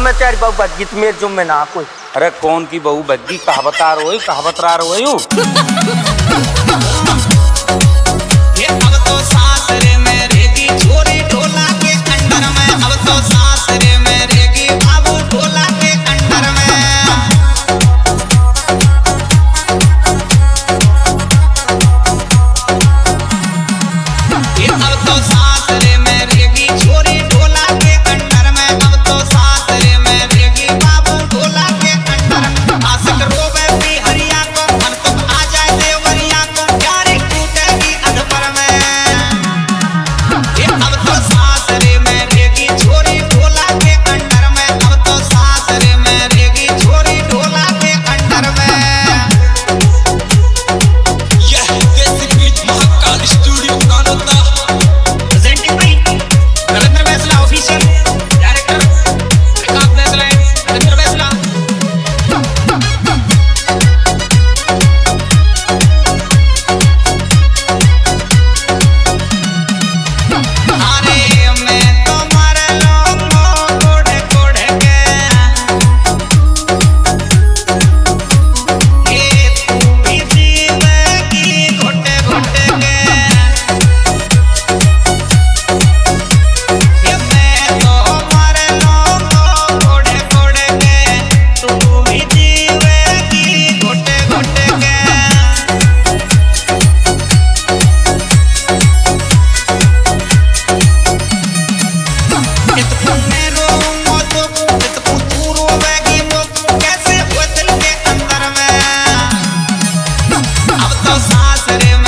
जुम्मे तेरी बहू बदगी तो मेरे जुम्मे ना कोई। अरे कौन की बहू बदगी? कहावत आ रही कहावत आ रही ये अब तो सासरे में रहेगी छोरी ढोला के अंडर में, अब तो सासरे में रहेगी बाबू ढोला के अंडर में। ये अब तो सासरे में रहेगी छोरी ढोला के अंडर में, अब तो सासरे में रहेगी बाबू ढोला के अंडर में। आशिक रोवे भी हरिया को मन तो आ जाए देवरिया को, प्यारी टूटेगी अधपर में। ये अब तो सासरे में रहेगी छोरी ढोला के अंडर में, अब तो सासरे में रहेगी छोरी ढोला के अंडर में। यह desi beat Mahakal studio Kanota presenting by Narendra Vaisla official director Vikas Vaisla Narendra Vaisla. अरे मैं तो मर लूंगा कोड़े कोड़े के, ये तू भी जीवेगी घोटे घोटे के। ये मैं तो मर लूंगा कोड़े कोड़े के, तू भी जीवेगी घोटे घोटे के। इतने मैं रोऊंगा तो इतने तू रोवेगी वो, कैसे हुए दिल के अंदर में। अब तो सासरे में